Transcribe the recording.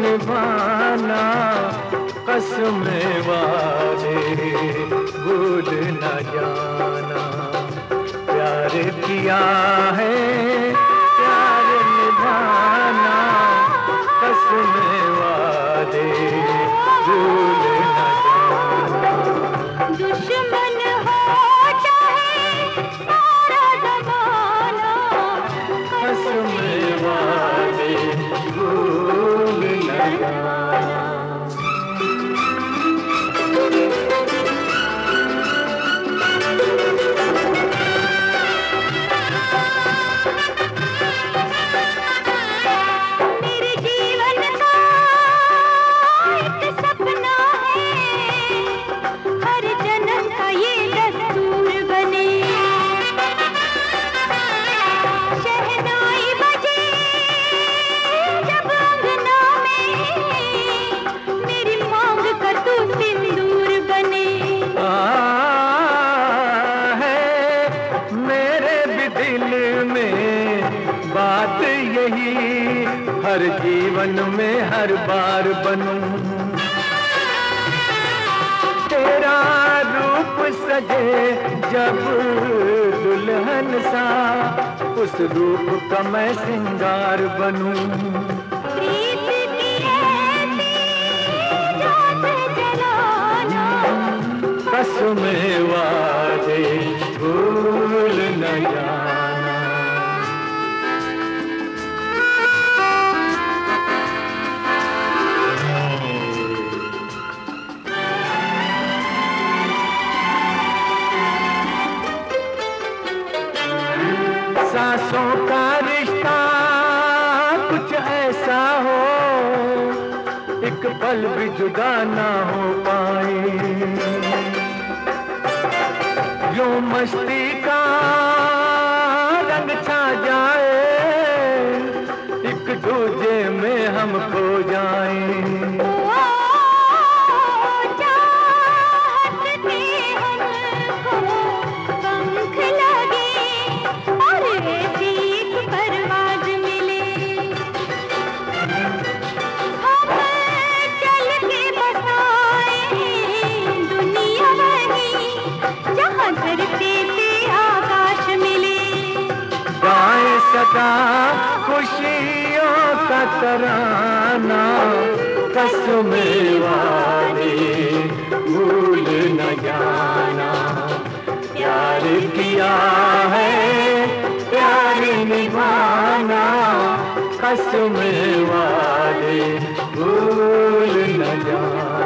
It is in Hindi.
निभाना, कसम वादे भूल न जाना। प्यार किया है प्यार निभाना, कसम वादे भूल न जाना। दुश्मन हो चाहे सारा ज़माना, कसम वादे भूल न जाना। मेरे जीवन का एक सपना है, हर जन्म का ये दस्तूर बने। शहनाई बजे जब अंगना में, मेरी मांग का तू सिंदूर बने। है मेरे भी दिल में बात यही, हर जीवन में हर बार बनूं। तेरा रूप सजे जब दुल्हन सा, उस रूप का मैं श्रृंगार बनूं। प्रीत की ऐसी जोत जलाना, कसम वादे भूल न जाना। सांसों का रिश्ता कुछ ऐसा हो, एक पल भी जुदा ना हो पाए। जो मस्ती का रंग छा जाए, एक दूजे में हम खो जाएं। चाहत में हमको पंख लगे और ऐसी एक परवाज़ मिले। हम चल के बसाएं दुनिया वही, जहाँ धरती से आकाश मिले। गाए सदा खुशियों का तराना, कसम वादे भूल न जाना। प्यार किया है प्यार निभाना, कसम वादे भूल न जाना।